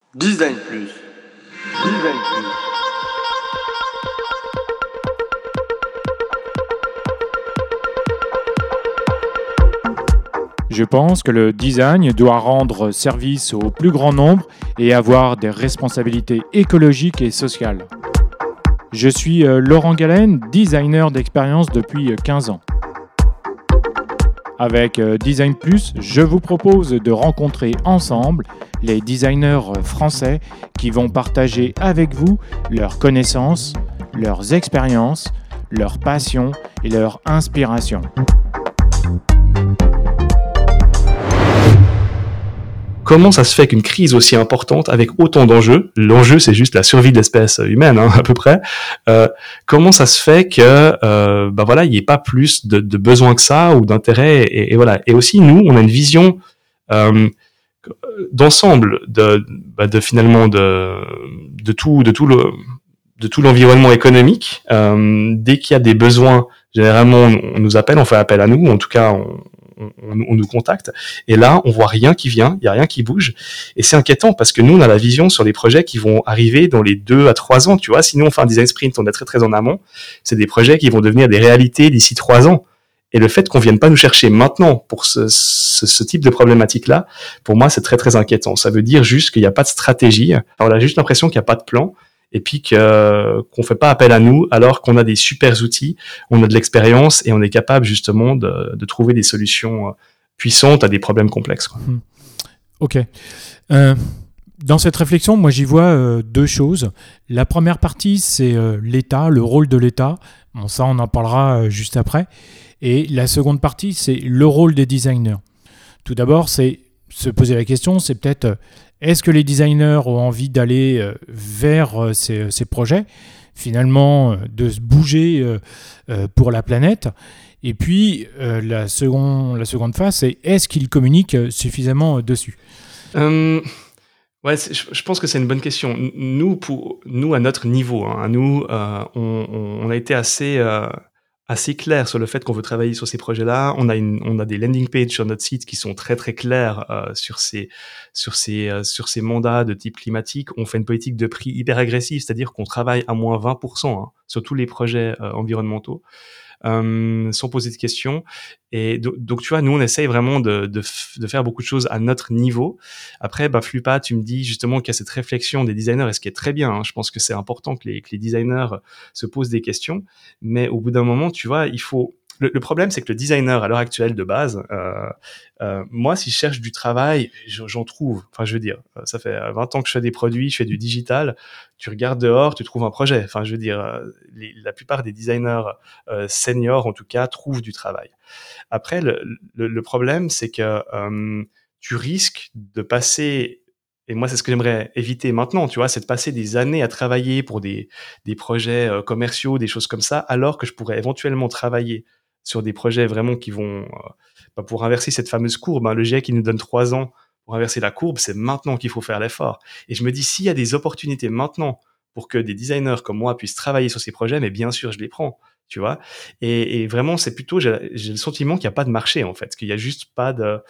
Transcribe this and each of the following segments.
Design Plus. Design Plus. Je pense que le design doit rendre service au plus grand nombre et avoir des responsabilités écologiques et sociales. Je suis Laurent Galen, designer d'expérience depuis 15 ans. Avec Design Plus, je vous propose de rencontrer ensemble les designers français qui vont partager avec vous leurs connaissances, leurs expériences, leurs passions et leurs inspirations. Comment ça se fait qu'une crise aussi importante, avec autant d'enjeux, l'enjeu c'est juste la survie de l'espèce humaine à peu près, comment ça se fait que il n'y ait pas plus de besoin que ça ou d'intérêt et voilà. Et aussi nous, on a une vision d'ensemble de tout l'environnement économique. Dès qu'il y a des besoins, généralement on nous appelle, on fait appel à nous, en tout cas on nous contacte, et là on voit rien qui vient, il y a rien qui bouge, et c'est inquiétant parce que nous on a la vision sur les projets qui vont arriver dans les 2 à 3 ans, tu vois. Sinon on fait un design sprint, on est très très en amont, c'est des projets qui vont devenir des réalités d'ici 3 ans. Et le fait qu'on vienne pas nous chercher maintenant pour ce type de problématique-là, pour moi, c'est très, très inquiétant. Ça veut dire juste qu'il n'y a pas de stratégie. Alors, on a juste l'impression qu'il n'y a pas de plan et puis qu'on fait pas appel à nous alors qu'on a des super outils, on a de l'expérience et on est capable justement de trouver des solutions puissantes à des problèmes complexes, quoi. Ok. Dans cette réflexion, moi, j'y vois 2 choses. La première partie, c'est l'État, le rôle de l'État. Bon, ça, on en parlera juste après. Et la seconde partie, c'est le rôle des designers. Tout d'abord, c'est se poser la question, c'est peut-être est-ce que les designers ont envie d'aller vers ces projets, finalement de se bouger pour la planète. Et puis, la seconde phase, c'est est-ce qu'ils communiquent suffisamment dessus. Ouais, je pense que c'est une bonne question. Nous à notre niveau, à nous, on a été assez clair sur le fait qu'on veut travailler sur ces projets-là. On a des landing pages sur notre site qui sont très très clairs sur ces mandats de type climatique. On fait une politique de prix hyper agressive, c'est-à-dire qu'on travaille à moins 20% sur tous les projets environnementaux. Sans poser de questions. Et donc tu vois, nous on essaye vraiment de faire beaucoup de choses à notre niveau. Après, Fluppa, tu me dis justement qu'il y a cette réflexion des designers, et ce qui est très bien. Je pense que c'est important que les designers se posent des questions, mais au bout d'un moment, tu vois, il faut. Le problème, c'est que le designer à l'heure actuelle de base, moi, si je cherche du travail, j'en trouve. Enfin, je veux dire, ça fait 20 ans que je fais des produits, je fais du digital. Tu regardes dehors, tu trouves un projet. Enfin, je veux dire, la plupart des designers seniors, en tout cas, trouvent du travail. Après, le problème, c'est que tu risques de passer, et moi, c'est ce que j'aimerais éviter maintenant, tu vois, c'est de passer des années à travailler pour des projets commerciaux, des choses comme ça, alors que je pourrais éventuellement travailler sur des projets vraiment qui vont pour inverser cette fameuse courbe. Le GIEC, il nous donne 3 ans pour inverser la courbe, c'est maintenant qu'il faut faire l'effort. Et je me dis, s'il y a des opportunités maintenant pour que des designers comme moi puissent travailler sur ces projets, mais bien sûr, je les prends, tu vois. Et vraiment, c'est plutôt, j'ai le sentiment qu'il n'y a pas de marché, en fait, qu'il n'y a juste pas de...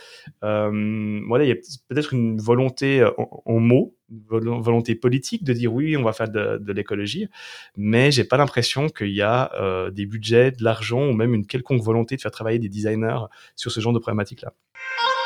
il y a peut-être une volonté en mots, une volonté politique de dire oui, on va faire de l'écologie, mais j'ai pas l'impression qu'il y a des budgets, de l'argent ou même une quelconque volonté de faire travailler des designers sur ce genre de problématiques-là.